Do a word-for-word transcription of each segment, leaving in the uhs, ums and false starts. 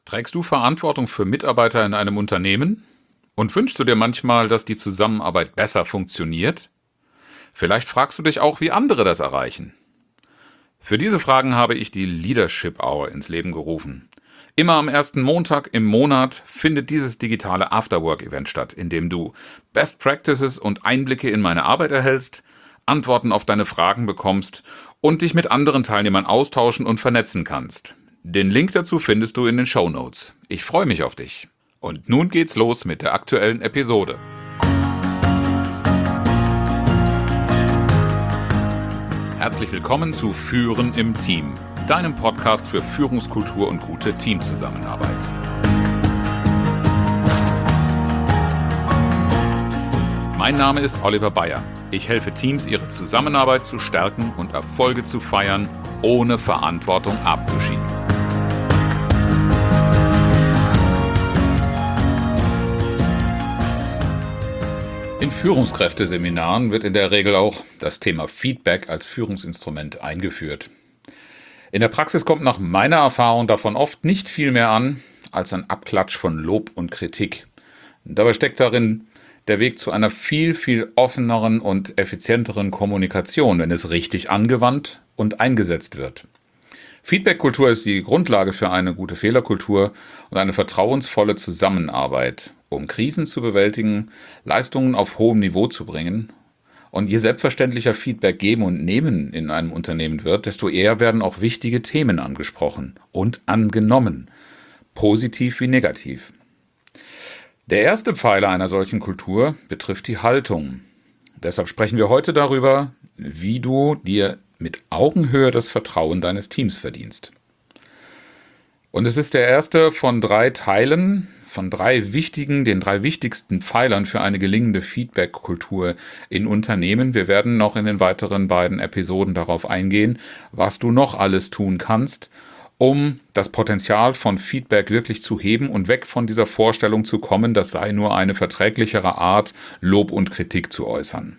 Trägst du Verantwortung für Mitarbeiter in einem Unternehmen? Und wünschst du dir manchmal, dass die Zusammenarbeit besser funktioniert? Vielleicht fragst du dich auch, wie andere das erreichen. Für diese Fragen habe ich die Leadership Hour ins Leben gerufen. Immer am ersten Montag im Monat findet dieses digitale Afterwork-Event statt, in dem du Best Practices und Einblicke in meine Arbeit erhältst, Antworten auf deine Fragen bekommst und dich mit anderen Teilnehmern austauschen und vernetzen kannst. Den Link dazu findest du in den Shownotes. Ich freue mich auf dich. Und nun geht's los mit der aktuellen Episode. Herzlich willkommen zu Führen im Team, deinem Podcast für Führungskultur und gute Teamzusammenarbeit. Mein Name ist Oliver Bayer. Ich helfe Teams, ihre Zusammenarbeit zu stärken und Erfolge zu feiern, ohne Verantwortung abzuschieben. In Führungskräfteseminaren wird in der Regel auch das Thema Feedback als Führungsinstrument eingeführt. In der Praxis kommt nach meiner Erfahrung davon oft nicht viel mehr an als ein Abklatsch von Lob und Kritik. Dabei steckt darin der Weg zu einer viel, viel offeneren und effizienteren Kommunikation, wenn es richtig angewandt und eingesetzt wird. Feedback-Kultur ist die Grundlage für eine gute Fehlerkultur und eine vertrauensvolle Zusammenarbeit, um Krisen zu bewältigen, Leistungen auf hohem Niveau zu bringen. Und je selbstverständlicher Feedback geben und nehmen in einem Unternehmen wird, desto eher werden auch wichtige Themen angesprochen und angenommen, positiv wie negativ. Der erste Pfeiler einer solchen Kultur betrifft die Haltung. Deshalb sprechen wir heute darüber, wie du dir mit Augenhöhe das Vertrauen deines Teams verdienst. Und es ist der erste von drei Teilen, von drei wichtigen, den drei wichtigsten Pfeilern für eine gelingende Feedback-Kultur in Unternehmen. Wir werden noch in den weiteren beiden Episoden darauf eingehen, was du noch alles tun kannst, um das Potenzial von Feedback wirklich zu heben und weg von dieser Vorstellung zu kommen, das sei nur eine verträglichere Art, Lob und Kritik zu äußern.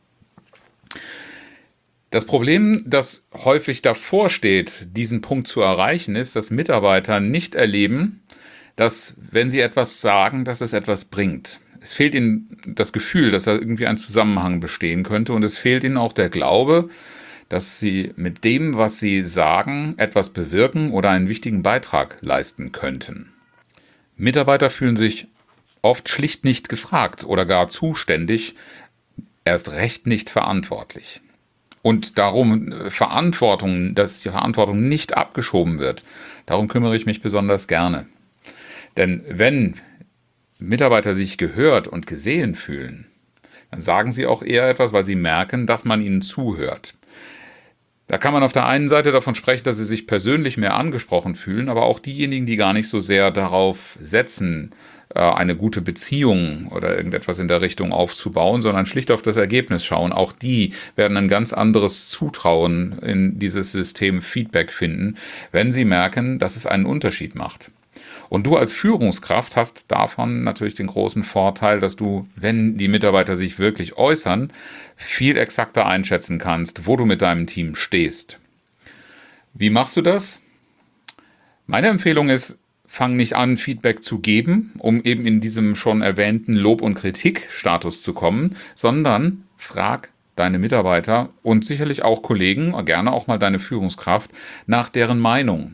Das Problem, das häufig davor steht, diesen Punkt zu erreichen, ist, dass Mitarbeiter nicht erleben, dass, wenn sie etwas sagen, dass es etwas bringt. Es fehlt ihnen das Gefühl, dass da irgendwie ein Zusammenhang bestehen könnte, und es fehlt ihnen auch der Glaube, dass sie mit dem, was sie sagen, etwas bewirken oder einen wichtigen Beitrag leisten könnten. Mitarbeiter fühlen sich oft schlicht nicht gefragt oder gar zuständig, erst recht nicht verantwortlich. Und darum Verantwortung, dass die Verantwortung nicht abgeschoben wird, darum kümmere ich mich besonders gerne. Denn wenn Mitarbeiter sich gehört und gesehen fühlen, dann sagen sie auch eher etwas, weil sie merken, dass man ihnen zuhört. Da kann man auf der einen Seite davon sprechen, dass sie sich persönlich mehr angesprochen fühlen, aber auch diejenigen, die gar nicht so sehr darauf setzen, eine gute Beziehung oder irgendetwas in der Richtung aufzubauen, sondern schlicht auf das Ergebnis schauen. Auch die werden ein ganz anderes Zutrauen in dieses System Feedback finden, wenn sie merken, dass es einen Unterschied macht. Und du als Führungskraft hast davon natürlich den großen Vorteil, dass du, wenn die Mitarbeiter sich wirklich äußern, viel exakter einschätzen kannst, wo du mit deinem Team stehst. Wie machst du das? Meine Empfehlung ist, fang nicht an, Feedback zu geben, um eben in diesem schon erwähnten Lob- und Kritik-Status zu kommen, sondern frag deine Mitarbeiter und sicherlich auch Kollegen, gerne auch mal deine Führungskraft, nach deren Meinung.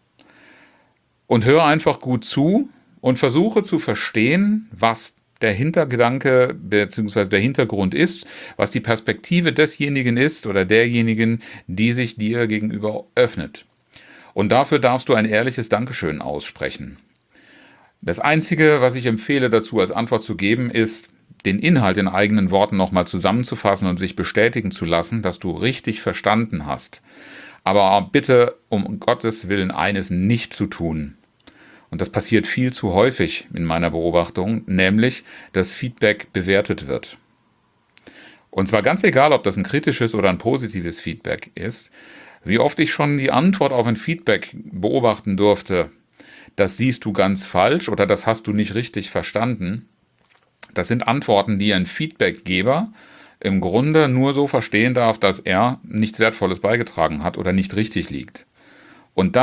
Und hör einfach gut zu und versuche zu verstehen, was der Hintergedanke bzw. der Hintergrund ist, was die Perspektive desjenigen ist oder derjenigen, die sich dir gegenüber öffnet. Und dafür darfst du ein ehrliches Dankeschön aussprechen. Das Einzige, was ich empfehle dazu als Antwort zu geben, ist, den Inhalt in eigenen Worten nochmal zusammenzufassen und sich bestätigen zu lassen, dass du richtig verstanden hast. Aber bitte um Gottes Willen eines nicht zu tun. Und das passiert viel zu häufig in meiner Beobachtung, nämlich, dass Feedback bewertet wird. Und zwar ganz egal, ob das ein kritisches oder ein positives Feedback ist. Wie oft ich schon die Antwort auf ein Feedback beobachten durfte, das siehst du ganz falsch oder das hast du nicht richtig verstanden. Das sind Antworten, die ein Feedbackgeber im Grunde nur so verstehen darf, dass er nichts Wertvolles beigetragen hat oder nicht richtig liegt. Und das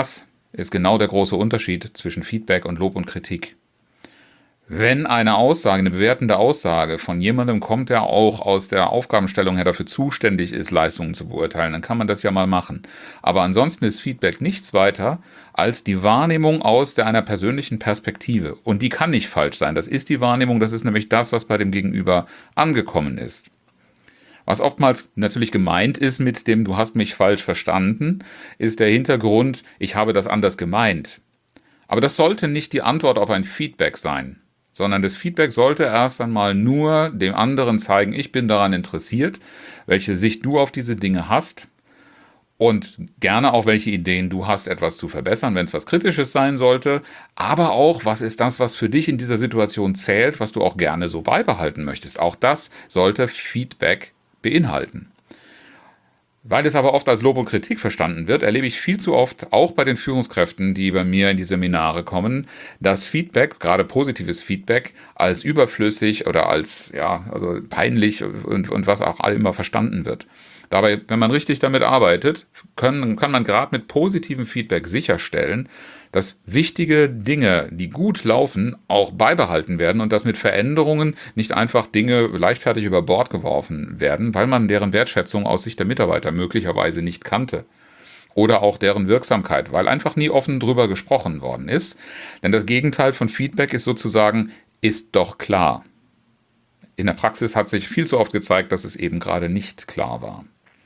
ist genau der große Unterschied zwischen Feedback und Lob und Kritik. Wenn eine Aussage, eine bewertende Aussage von jemandem kommt, der auch aus der Aufgabenstellung her dafür zuständig ist, Leistungen zu beurteilen, dann kann man das ja mal machen. Aber ansonsten ist Feedback nichts weiter als die Wahrnehmung aus der einer persönlichen Perspektive. Und die kann nicht falsch sein. Das ist die Wahrnehmung, das ist nämlich das, was bei dem Gegenüber angekommen ist. Was oftmals natürlich gemeint ist mit dem "Du hast mich falsch verstanden", ist der Hintergrund "Ich habe das anders gemeint". Aber das sollte nicht die Antwort auf ein Feedback sein, sondern das Feedback sollte erst einmal nur dem anderen zeigen, ich bin daran interessiert, welche Sicht du auf diese Dinge hast und gerne auch welche Ideen du hast, etwas zu verbessern, wenn es was Kritisches sein sollte, aber auch, was ist das, was für dich in dieser Situation zählt, was du auch gerne so beibehalten möchtest. Auch das sollte Feedback beinhalten. Weil es aber oft als Lob und Kritik verstanden wird, erlebe ich viel zu oft, auch bei den Führungskräften, die bei mir in die Seminare kommen, dass Feedback, gerade positives Feedback, als überflüssig oder als, ja, also peinlich und, und was auch immer verstanden wird. Dabei, wenn man richtig damit arbeitet, können, kann man gerade mit positivem Feedback sicherstellen, dass wichtige Dinge, die gut laufen, auch beibehalten werden und dass mit Veränderungen nicht einfach Dinge leichtfertig über Bord geworfen werden, weil man deren Wertschätzung aus Sicht der Mitarbeiter möglicherweise nicht kannte. Oder auch deren Wirksamkeit, weil einfach nie offen drüber gesprochen worden ist. Denn das Gegenteil von Feedback ist sozusagen, ist doch klar. In der Praxis hat sich viel zu oft gezeigt, dass es eben gerade nicht klar war.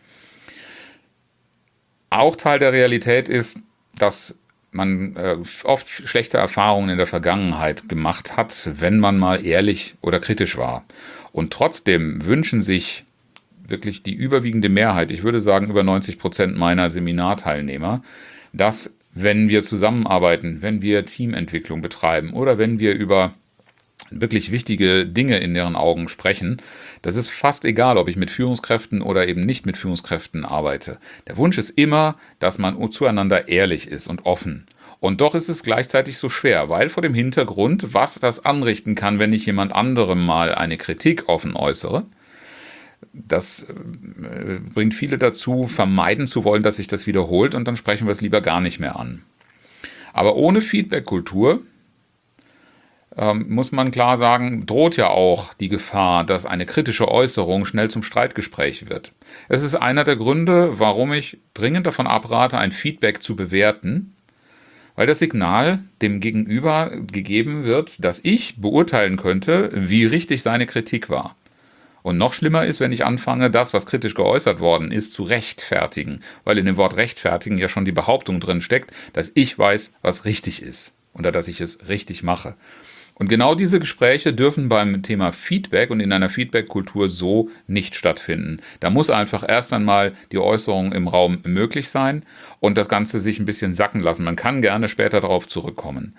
Auch Teil der Realität ist, dass man äh, oft schlechte Erfahrungen in der Vergangenheit gemacht hat, wenn man mal ehrlich oder kritisch war. Und trotzdem wünschen sich wirklich die überwiegende Mehrheit, ich würde sagen über neunzig Prozent meiner Seminarteilnehmer, dass wenn wir zusammenarbeiten, wenn wir Teamentwicklung betreiben oder wenn wir über wirklich wichtige Dinge in deren Augen sprechen, das ist fast egal, ob ich mit Führungskräften oder eben nicht mit Führungskräften arbeite. Der Wunsch ist immer, dass man zueinander ehrlich ist und offen. Und doch ist es gleichzeitig so schwer, weil vor dem Hintergrund, was das anrichten kann, wenn ich jemand anderem mal eine Kritik offen äußere, das bringt viele dazu, vermeiden zu wollen, dass sich das wiederholt und dann sprechen wir es lieber gar nicht mehr an. Aber ohne Feedback-Kultur Ähm, muss man klar sagen, droht ja auch die Gefahr, dass eine kritische Äußerung schnell zum Streitgespräch wird. Es ist einer der Gründe, warum ich dringend davon abrate, ein Feedback zu bewerten, weil das Signal dem Gegenüber gegeben wird, dass ich beurteilen könnte, wie richtig seine Kritik war. Und noch schlimmer ist, wenn ich anfange, das, was kritisch geäußert worden ist, zu rechtfertigen, weil in dem Wort rechtfertigen ja schon die Behauptung drin steckt, dass ich weiß, was richtig ist oder dass ich es richtig mache. Und genau diese Gespräche dürfen beim Thema Feedback und in einer Feedback-Kultur so nicht stattfinden. Da muss einfach erst einmal die Äußerung im Raum möglich sein und das Ganze sich ein bisschen sacken lassen. Man kann gerne später darauf zurückkommen.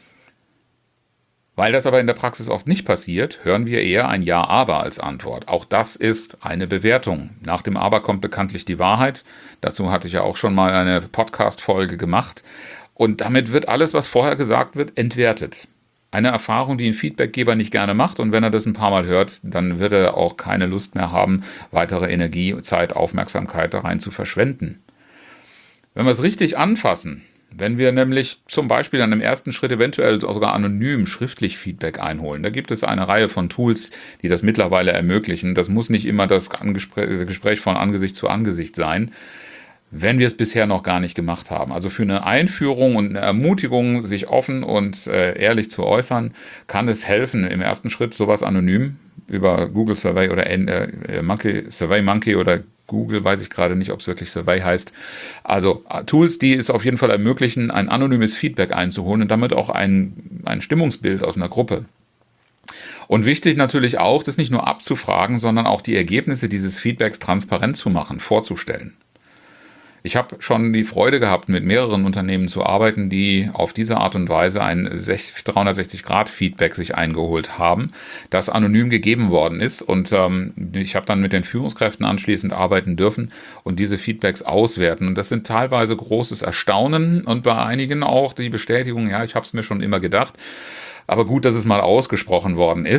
Weil das aber in der Praxis oft nicht passiert, hören wir eher ein Ja, aber als Antwort. Auch das ist eine Bewertung. Nach dem Aber kommt bekanntlich die Wahrheit. Dazu hatte ich ja auch schon mal eine Podcast-Folge gemacht. Und damit wird alles, was vorher gesagt wird, entwertet. Eine Erfahrung, die ein Feedbackgeber nicht gerne macht und wenn er das ein paar Mal hört, dann wird er auch keine Lust mehr haben, weitere Energie, Zeit, Aufmerksamkeit da rein zu verschwenden. Wenn wir es richtig anfassen, wenn wir nämlich zum Beispiel an einem ersten Schritt eventuell sogar anonym schriftlich Feedback einholen, da gibt es eine Reihe von Tools, die das mittlerweile ermöglichen. Das muss nicht immer das Gespräch von Angesicht zu Angesicht sein, wenn wir es bisher noch gar nicht gemacht haben. Also für eine Einführung und eine Ermutigung, sich offen und äh, ehrlich zu äußern, kann es helfen, im ersten Schritt sowas anonym über Google Survey oder äh, Monkey, Survey Monkey oder Google, weiß ich gerade nicht, ob es wirklich Survey heißt. Also Tools, die es auf jeden Fall ermöglichen, ein anonymes Feedback einzuholen und damit auch ein, ein Stimmungsbild aus einer Gruppe. Und wichtig natürlich auch, das nicht nur abzufragen, sondern auch die Ergebnisse dieses Feedbacks transparent zu machen, vorzustellen. Ich habe schon die Freude gehabt, mit mehreren Unternehmen zu arbeiten, die auf diese Art und Weise ein dreihundertsechzig Grad Feedback sich eingeholt haben, das anonym gegeben worden ist. Und ähm, ich habe dann mit den Führungskräften anschließend arbeiten dürfen und diese Feedbacks auswerten. Und das sind teilweise großes Erstaunen und bei einigen auch die Bestätigung, ja, ich habe es mir schon immer gedacht. Aber gut, dass es mal ausgesprochen worden ist.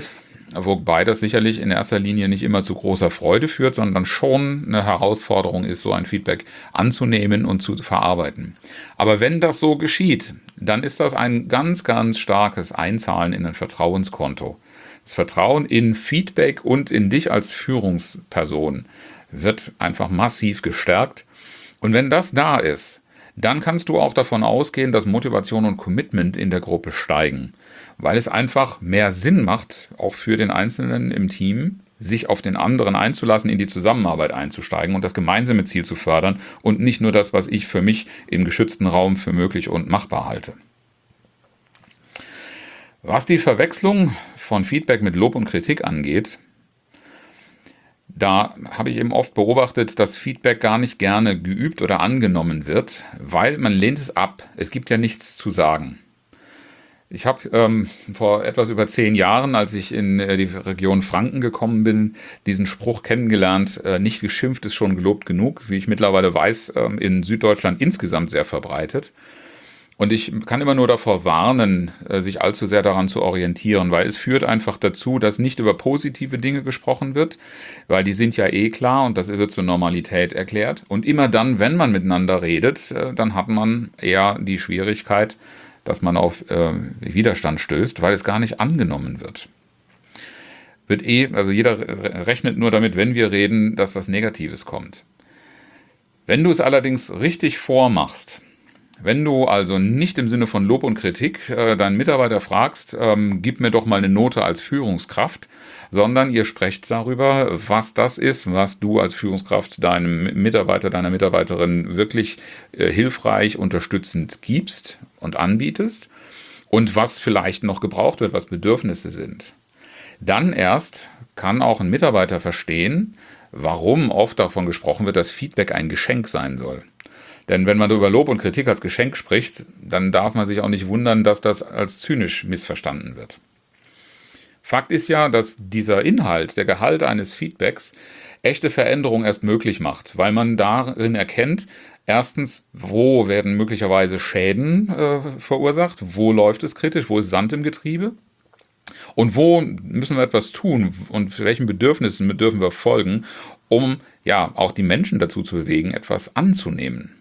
wobei das sicherlich in erster Linie nicht immer zu großer Freude führt, sondern schon eine Herausforderung ist, so ein Feedback anzunehmen und zu verarbeiten. Aber wenn das so geschieht, dann ist das ein ganz, ganz starkes Einzahlen in ein Vertrauenskonto. Das Vertrauen in Feedback und in dich als Führungsperson wird einfach massiv gestärkt. Und wenn das da ist, dann kannst du auch davon ausgehen, dass Motivation und Commitment in der Gruppe steigen, weil es einfach mehr Sinn macht, auch für den Einzelnen im Team, sich auf den anderen einzulassen, in die Zusammenarbeit einzusteigen und das gemeinsame Ziel zu fördern und nicht nur das, was ich für mich im geschützten Raum für möglich und machbar halte. Was die Verwechslung von Feedback mit Lob und Kritik angeht, da habe ich eben oft beobachtet, dass Feedback gar nicht gerne geübt oder angenommen wird, weil man lehnt es ab. Es gibt ja nichts zu sagen. Ich habe ähm, vor etwas über zehn Jahren, als ich in äh, die Region Franken gekommen bin, diesen Spruch kennengelernt, äh, nicht geschimpft ist schon gelobt genug, wie ich mittlerweile weiß, ähm, in Süddeutschland insgesamt sehr verbreitet. Und ich kann immer nur davor warnen, sich allzu sehr daran zu orientieren, weil es führt einfach dazu, dass nicht über positive Dinge gesprochen wird, weil die sind ja eh klar und das wird zur Normalität erklärt. Und immer dann, wenn man miteinander redet, dann hat man eher die Schwierigkeit, dass man auf äh, Widerstand stößt, weil es gar nicht angenommen wird. Wird eh, also jeder rechnet nur damit, wenn wir reden, dass was Negatives kommt. Wenn du es allerdings richtig vormachst, wenn du also nicht im Sinne von Lob und Kritik äh, deinen Mitarbeiter fragst, ähm, gib mir doch mal eine Note als Führungskraft, sondern ihr sprecht darüber, was das ist, was du als Führungskraft deinem Mitarbeiter, deiner Mitarbeiterin wirklich äh, hilfreich, unterstützend gibst und anbietest und was vielleicht noch gebraucht wird, was Bedürfnisse sind. Dann erst kann auch ein Mitarbeiter verstehen, warum oft davon gesprochen wird, dass Feedback ein Geschenk sein soll. Denn wenn man über Lob und Kritik als Geschenk spricht, dann darf man sich auch nicht wundern, dass das als zynisch missverstanden wird. Fakt ist ja, dass dieser Inhalt, der Gehalt eines Feedbacks, echte Veränderung erst möglich macht, weil man darin erkennt, erstens, wo werden möglicherweise Schäden äh, verursacht, wo läuft es kritisch, wo ist Sand im Getriebe und wo müssen wir etwas tun und welchen Bedürfnissen dürfen wir folgen, um ja auch die Menschen dazu zu bewegen, etwas anzunehmen.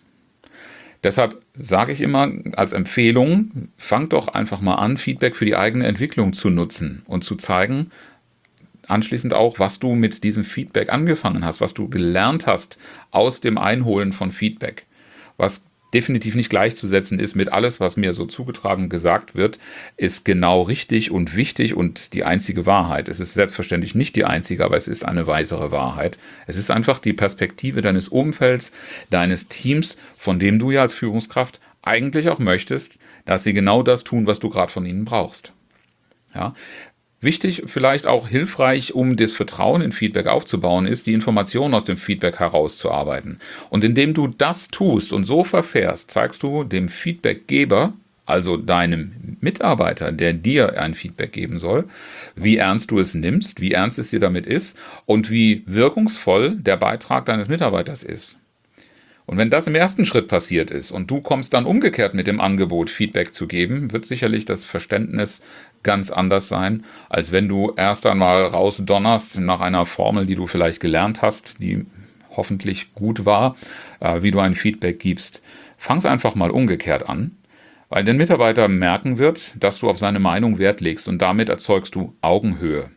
Deshalb sage ich immer als Empfehlung, fangt doch einfach mal an, Feedback für die eigene Entwicklung zu nutzen und zu zeigen, anschließend auch, was du mit diesem Feedback angefangen hast, was du gelernt hast aus dem Einholen von Feedback, was definitiv nicht gleichzusetzen ist mit alles, was mir so zugetragen gesagt wird, ist genau richtig und wichtig und die einzige Wahrheit. Es ist selbstverständlich nicht die einzige, aber es ist eine weisere Wahrheit. Es ist einfach die Perspektive deines Umfelds, deines Teams, von dem du ja als Führungskraft eigentlich auch möchtest, dass sie genau das tun, was du gerade von ihnen brauchst. Ja. Wichtig, vielleicht auch hilfreich, um das Vertrauen in Feedback aufzubauen, ist, die Informationen aus dem Feedback herauszuarbeiten. Und indem du das tust und so verfährst, zeigst du dem Feedbackgeber, also deinem Mitarbeiter, der dir ein Feedback geben soll, wie ernst du es nimmst, wie ernst es dir damit ist und wie wirkungsvoll der Beitrag deines Mitarbeiters ist. Und wenn das im ersten Schritt passiert ist und du kommst dann umgekehrt mit dem Angebot, Feedback zu geben, wird sicherlich das Verständnis ganz anders sein, als wenn du erst einmal rausdonnerst nach einer Formel, die du vielleicht gelernt hast, die hoffentlich gut war, äh, wie du ein Feedback gibst. Fang's einfach mal umgekehrt an, weil der Mitarbeiter merken wird, dass du auf seine Meinung Wert legst und damit erzeugst du Augenhöhe.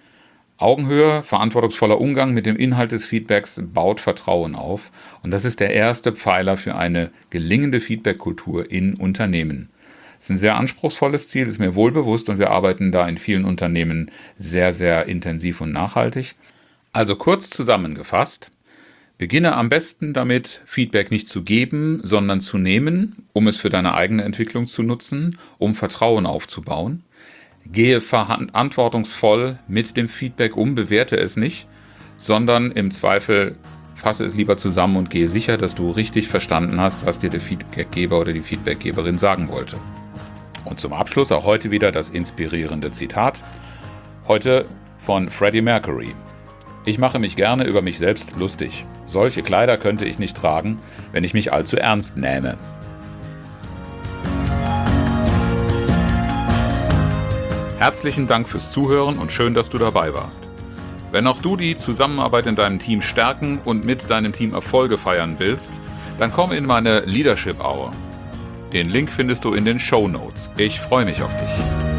Augenhöhe, verantwortungsvoller Umgang mit dem Inhalt des Feedbacks baut Vertrauen auf und das ist der erste Pfeiler für eine gelingende Feedback-Kultur in Unternehmen. Das ist ein sehr anspruchsvolles Ziel, ist mir wohl bewusst und wir arbeiten da in vielen Unternehmen sehr, sehr intensiv und nachhaltig. Also kurz zusammengefasst, beginne am besten damit, Feedback nicht zu geben, sondern zu nehmen, um es für deine eigene Entwicklung zu nutzen, um Vertrauen aufzubauen. Gehe verantwortungsvoll mit dem Feedback um, bewerte es nicht, sondern im Zweifel fasse es lieber zusammen und gehe sicher, dass du richtig verstanden hast, was dir der Feedbackgeber oder die Feedbackgeberin sagen wollte. Und zum Abschluss auch heute wieder das inspirierende Zitat, heute von Freddie Mercury. Ich mache mich gerne über mich selbst lustig. Solche Kleider könnte ich nicht tragen, wenn ich mich allzu ernst nähme. Herzlichen Dank fürs Zuhören und schön, dass du dabei warst. Wenn auch du die Zusammenarbeit in deinem Team stärken und mit deinem Team Erfolge feiern willst, dann komm in meine Leadership Hour. Den Link findest du in den Shownotes. Ich freue mich auf dich.